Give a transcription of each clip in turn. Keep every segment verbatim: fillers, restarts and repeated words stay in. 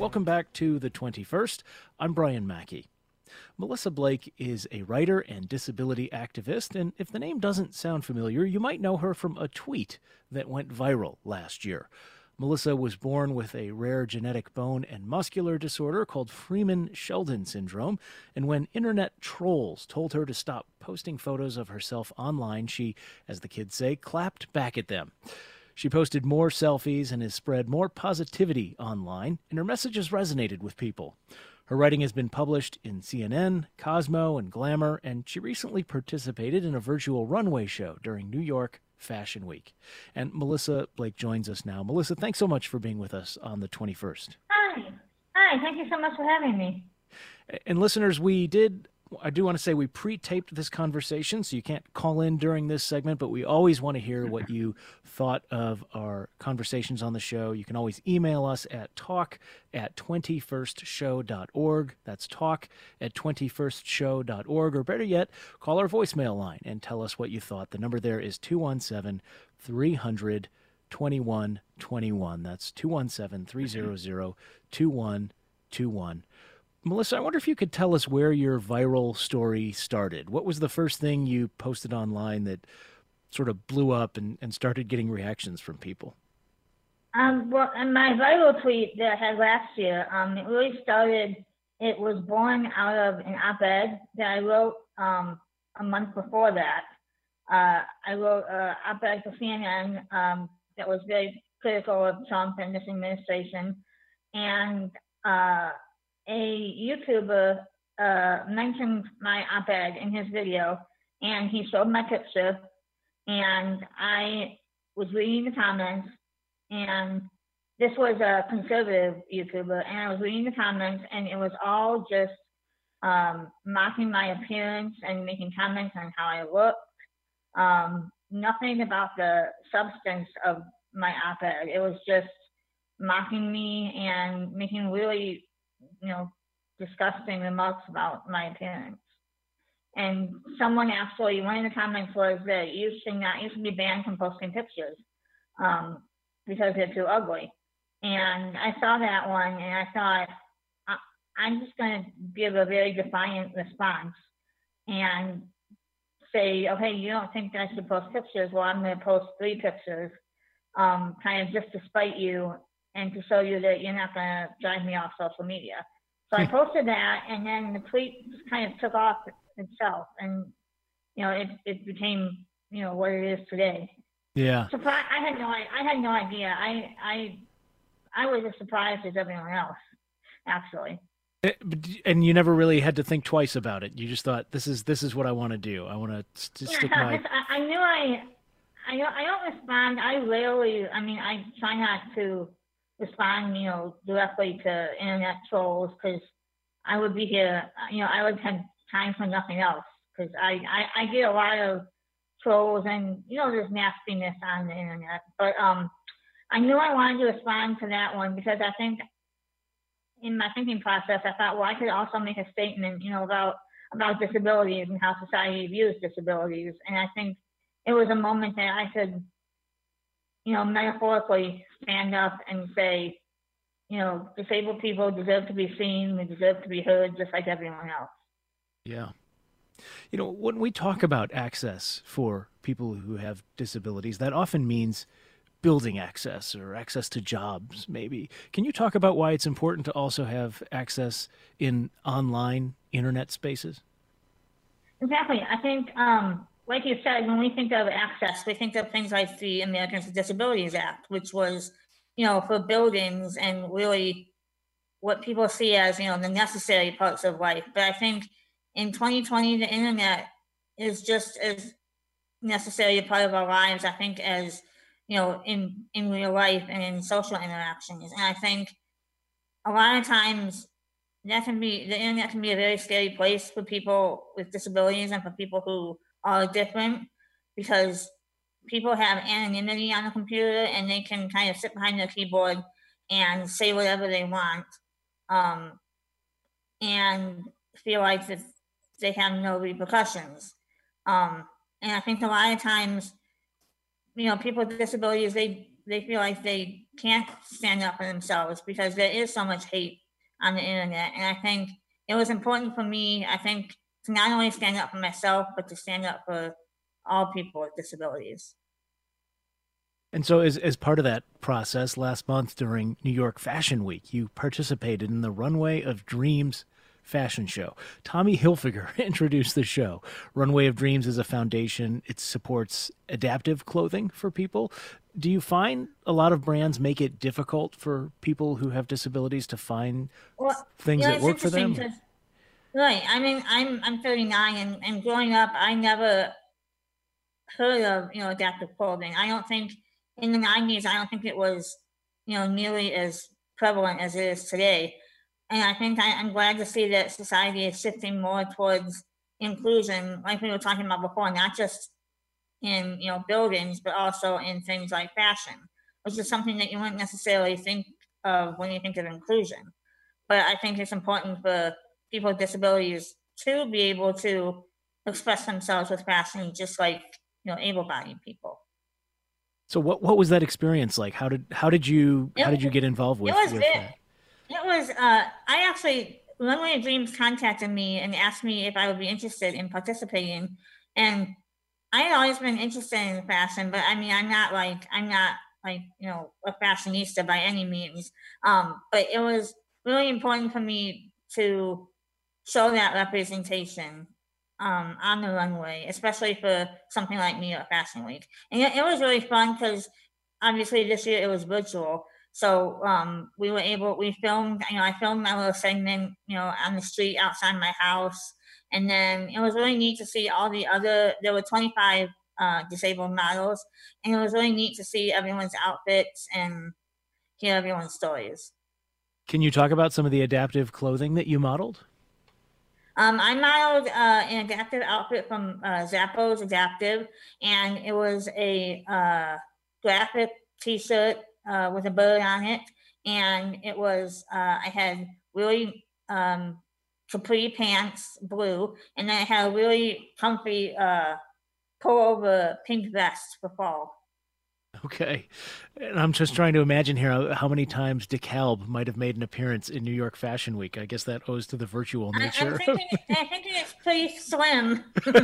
welcome back to the twenty-first. I'm Brian Mackey. Melissa Blake is a writer and disability activist, and if the name doesn't sound familiar, you might know her from a tweet that went viral last year. Melissa was born with a rare genetic bone and muscular disorder called Freeman-Sheldon syndrome, and when internet trolls told her to stop posting photos of herself online, she, as the kids say, clapped back at them. She posted more selfies and has spread more positivity online, and her messages resonated with people. Her writing has been published in C N N, Cosmo, and Glamour, and she recently participated in a virtual runway show during New York Fashion Week. And Melissa Blake joins us now. Melissa, thanks so much for being with us on the twenty-first. Hi. Hi, thank you so much for having me. And listeners, we did... I do want to say we pre-taped this conversation, so you can't call in during this segment, but we always want to hear what you thought of our conversations on the show. You can always email us at talk at twenty-first show dot org. That's talk at twenty-first show dot org, or better yet, call our voicemail line and tell us what you thought. The number there is two one seven, three hundred, twenty-one twenty-one. That's two one seven, three hundred, twenty-one twenty-one. Melissa, I wonder if you could tell us where your viral story started. What was the first thing you posted online that sort of blew up and, and started getting reactions from people? Um, well, in my viral tweet that I had last year, um, it really started, it was born out of an op-ed that I wrote um, a month before that. Uh, I wrote an op-ed for C N N um, that was very critical of Trump and this administration. And uh, a YouTuber uh, mentioned my op-ed in his video, and he showed my picture, and I was reading the comments, and this was a conservative YouTuber, and I was reading the comments, and it was all just um, mocking my appearance and making comments on how I looked. Um, nothing about the substance of my op-ed. It was just mocking me and making really you know, disgusting remarks about my appearance. And someone actually, one of the comments was that you should not, you should be banned from posting pictures um, because they're too ugly. And I saw that one and I thought, I, I'm just going to give a very defiant response and say, okay, you don't think that I should post pictures? Well, I'm going to post three pictures, um, kind of just to spite you and to show you that you're not going to drive me off social media. So I posted that, and then the tweet kind of took off itself, and, you know, it, it became, you know, what it is today. Yeah. Surprise, I had no, I had no idea. I, I, I was as surprised as everyone else, actually. And you never really had to think twice about it. You just thought, this is, this is what I want to do. I want to st- stick yeah, my... I, I knew I, I don't, I don't respond. I rarely, I mean, I try not to respond, you know, directly to internet trolls because I would be here, you know, I would have time for nothing else because I, I, I get a lot of trolls and, you know, there's nastiness on the internet. But um, I knew I wanted to respond to that one because I think in my thinking process, I thought, well, I could also make a statement, you know, about, about disabilities and how society views disabilities. And I think it was a moment that I could, you know, metaphorically stand up and say, you know, disabled people deserve to be seen, they deserve to be heard just like everyone else. Yeah. You know, when we talk about access for people who have disabilities, that often means building access or access to jobs, maybe. Can you talk about why it's important to also have access in online internet spaces? Exactly. I think, um, like you said, when we think of access, we think of things like the Americans with Disabilities Act, which was, you know, for buildings and really what people see as, you know, the necessary parts of life. But I think in twenty twenty, the internet is just as necessary a part of our lives, I think, as, you know, in, in real life and in social interactions. And I think a lot of times that can be, the internet can be a very scary place for people with disabilities and for people who are different because people have anonymity on the computer and they can kind of sit behind their keyboard and say whatever they want um, and feel like that they have no repercussions. Um, and I think a lot of times, you know, people with disabilities, they, they feel like they can't stand up for themselves because there is so much hate on the internet. And I think it was important for me, I think, to not only stand up for myself, but to stand up for all people with disabilities. And so, as, as part of that process, last month during New York Fashion Week, you participated in the Runway of Dreams fashion show. Tommy Hilfiger introduced the show. Runway of Dreams is a foundation. It supports adaptive clothing for people. Do you find a lot of brands make it difficult for people who have disabilities to find Well, things yeah, that it's work for interesting them? because, right, I mean, I'm I'm thirty-nine, and, and growing up, I never heard of, you know, adaptive clothing. I don't think in the nineties, I don't think it was, you know, nearly as prevalent as it is today. And I think I, I'm glad to see that society is shifting more towards inclusion, like we were talking about before, not just in, you know, buildings, but also in things like fashion, which is something that you wouldn't necessarily think of when you think of inclusion. But I think it's important for people with disabilities to be able to express themselves with fashion, just like, you know, able-bodied people. So, what what was that experience like? How did how did you It, how did you get involved it with was with it, that? it was uh I actually, Runway of Dreams contacted me and asked me if I would be interested in participating. And I had always been interested in fashion, but I mean, I'm not like I'm not like, you know, a fashionista by any means. Um, but it was really important for me to show that representation um, on the runway, especially for something like New York Fashion Week. And it, it was really fun because obviously this year it was virtual. So um, we were able, we filmed, you know, I filmed my little segment, you know, on the street outside my house. And then it was really neat to see all the other, there were twenty-five uh, disabled models. And it was really neat to see everyone's outfits and hear everyone's stories. Can you talk about some of the adaptive clothing that you modeled? Um, I modeled uh, an adaptive outfit from uh, Zappos Adaptive, and it was a uh, graphic T-shirt uh, with a bird on it, and it was uh, I had really um, capri pants, blue, and then I had a really comfy uh, pullover pink vest for fall. Okay. And I'm just trying to imagine here how, how many times DeKalb might have made an appearance in New York Fashion Week. I guess that owes to the virtual I, I'm nature. thinking, I think it's pretty slim.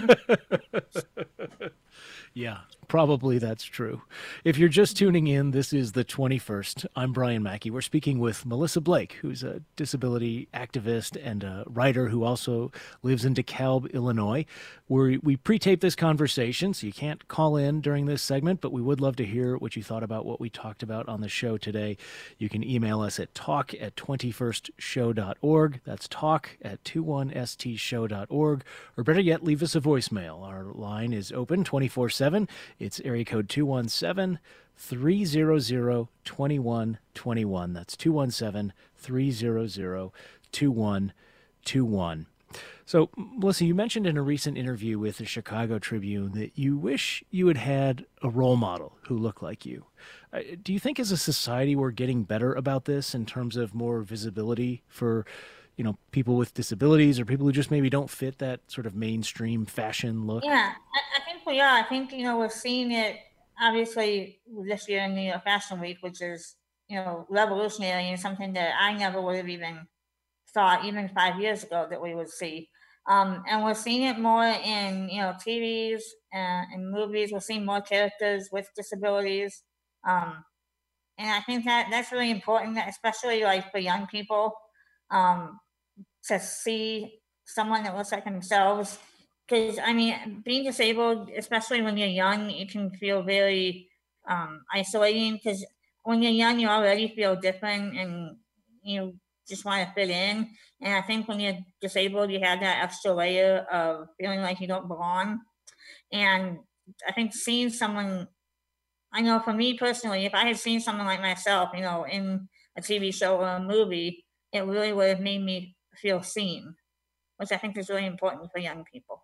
Yeah, probably that's true. If you're just tuning in, this is the twenty-first. I'm Brian Mackey. We're speaking with Melissa Blake, who's a disability activist and a writer who also lives in DeKalb, Illinois. We're, we pre-tape this conversation, so you can't call in during this segment, but we would love to hear what you thought about what we talked about on the show today. You can email us at talk at twenty-first show dot org. That's talk at twenty-one s t show dot org. Or better yet, leave us a voicemail. Our line is open twenty-four seven. It's area code two one seven, three hundred, twenty-one twenty-one. That's two one seven, three hundred, twenty-one twenty-one. So, Melissa, you mentioned in a recent interview with the Chicago Tribune that you wish you had had a role model who looked like you. Uh, do you think as a society we're getting better about this in terms of more visibility for, you know, people with disabilities or people who just maybe don't fit that sort of mainstream fashion look? Yeah, I, I think we are. I think, you know, we're seeing it obviously this year in New York Fashion Week, which is, you know, revolutionary and something that I never would have even thought, even five years ago, that we would see. Um, and we're seeing it more in, you know, T Vs and, and movies. We're seeing more characters with disabilities. Um, and I think that that's really important, especially like for young people. Um, to see someone that looks like themselves. Because I mean, being disabled, especially when you're young, it can feel very um, isolating. Because when you're young, you already feel different, and you just want to fit in. And I think when you're disabled, you have that extra layer of feeling like you don't belong. And I think seeing someone, I know for me personally, if I had seen someone like myself, you know, in a T V show or a movie, it really would have made me feel seen, which I think is really important for young people.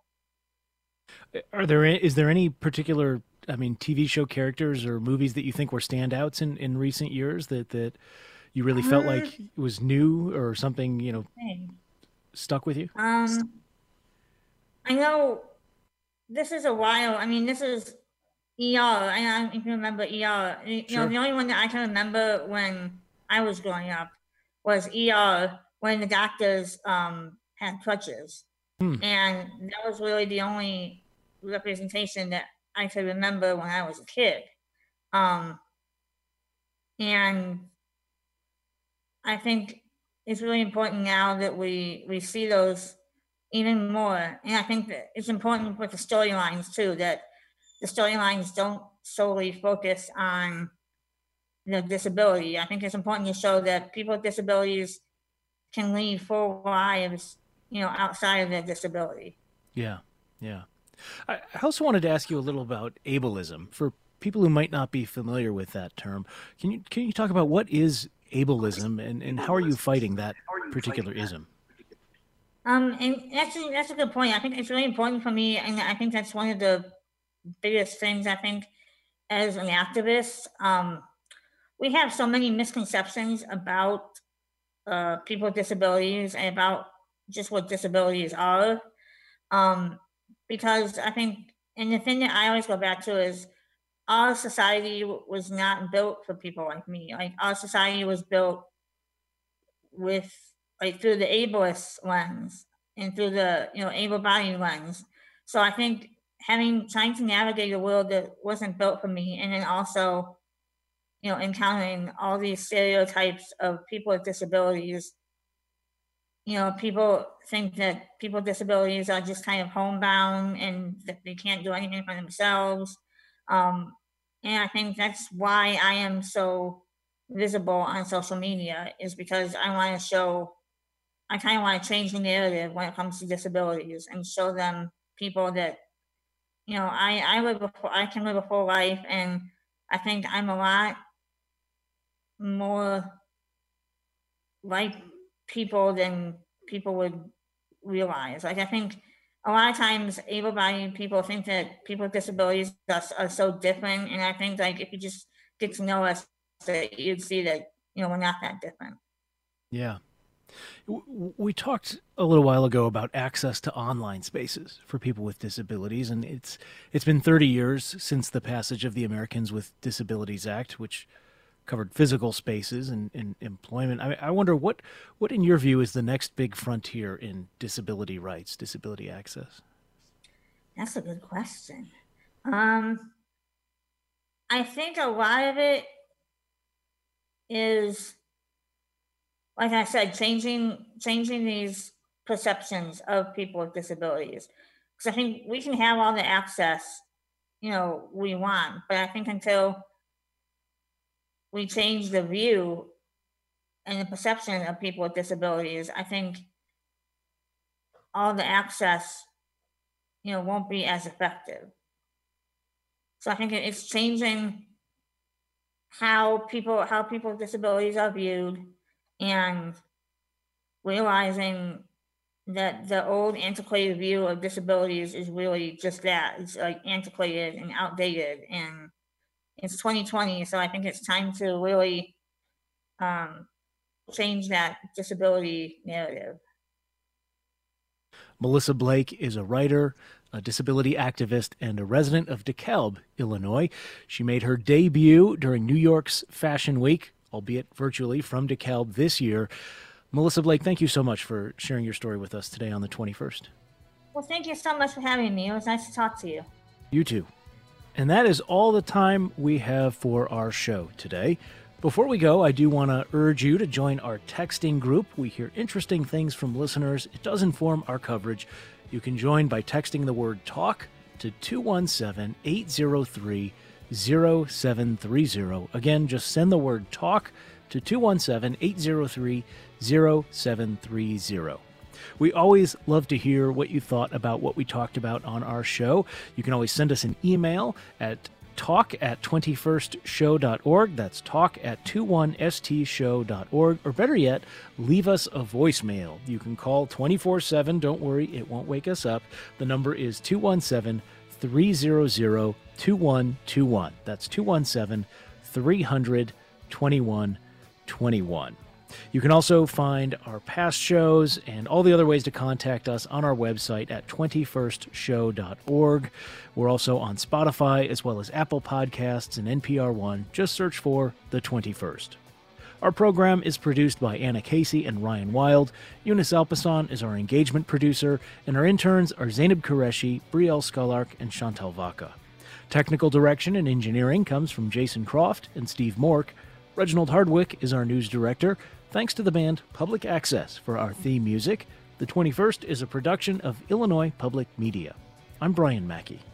Are there is there any particular, I mean, T V show characters or movies that you think were standouts in, in recent years that that you really felt Um, like was new or something, you know, stuck with you? um, I know this is a while. I mean, this is E R. I don't know if you remember E R. You know, Sure. the only one that I can remember when I was growing up was E R, when the doctors um, had crutches. Hmm. And that was really the only representation that I could remember when I was a kid. Um, and I think it's really important now that we, we see those even more. And I think that it's important with the storylines too, that the storylines don't solely focus on the disability. I think it's important to show that people with disabilities can lead full lives, you know, outside of their disability. Yeah, yeah. I also wanted to ask you a little about ableism for people who might not be familiar with that term. Can you can you talk about what is ableism and, and how are you fighting that particular ism? Um, and that's a, that's a good point. I think it's really important for me, and I think that's one of the biggest things. I think as an activist, um, we have so many misconceptions about uh, people with disabilities and about just what disabilities are. Um, because I think, and the thing that I always go back to is our society was not built for people like me. Like our society was built with like through the ableist lens and through the you know able-bodied lens. So I think having trying to navigate a world that wasn't built for me, and then also you know encountering all these stereotypes of people with disabilities. You know, people think that people with disabilities are just kind of homebound and that they can't do anything for themselves. Um, and I think that's why I am so visible on social media, is because I want to show, I kind of want to change the narrative when it comes to disabilities and show them people that, you know, I, I live, a, I can live a full life, and I think I'm a lot more like people than people would realize. Like I think a lot of times able-bodied people think that people with disabilities are, are so different, and I think like if you just get to know us, that you'd see that you know we're not that different. Yeah. We talked a little while ago about access to online spaces for people with disabilities, and it's it's been thirty years since the passage of the Americans with Disabilities Act, which covered physical spaces and, and employment. I, I wonder what, what, in your view, is the next big frontier in disability rights, disability access? That's a good question. Um, I think a lot of it is, like I said, changing changing these perceptions of people with disabilities. Because I think we can have all the access, you know, we want, but I think until we change the view and the perception of people with disabilities, I think all the access, you know, won't be as effective. So I think it's changing how people how people with disabilities are viewed, and realizing that the old antiquated view of disabilities is really just that. It's like antiquated and outdated, and it's twenty twenty, so I think it's time to really um, change that disability narrative. Melissa Blake is a writer, a disability activist, and a resident of DeKalb, Illinois. She made her debut during New York's Fashion Week, albeit virtually, from DeKalb this year. Melissa Blake, thank you so much for sharing your story with us today on the twenty-first. Well, thank you so much for having me. It was nice to talk to you. You too. And that is all the time we have for our show today. Before we go, I do want to urge you to join our texting group. We hear interesting things from listeners. It does inform our coverage. You can join by texting the word TALK to two one seven, eight zero three, zero seven three zero. Again, just send the word TALK to two one seven, eight zero three, zero seven three zero. We always love to hear what you thought about what we talked about on our show. You can always send us an email at talk at twenty-first show dot org. That's talk at twenty-one s t show dot org. Or better yet, leave us a voicemail. You can call twenty-four seven. Don't worry, it won't wake us up. The number is two one seven, three zero zero, two one two one. That's two one seven, three hundred, twenty-one twenty-one. You can also find our past shows and all the other ways to contact us on our website at twenty-first show dot org. We're also on Spotify as well as Apple Podcasts and N P R One. Just search for The twenty-first. Our program is produced by Anna Casey and Ryan Wild. Eunice Alpasan is our engagement producer, and our interns are Zainab Qureshi, Brielle Skullark, and Chantal Vaca. Technical direction and engineering comes from Jason Croft and Steve Mork. Reginald Hardwick is our news director. Thanks to the band Public Access for our theme music. The twenty-first is a production of Illinois Public Media. I'm Brian Mackey.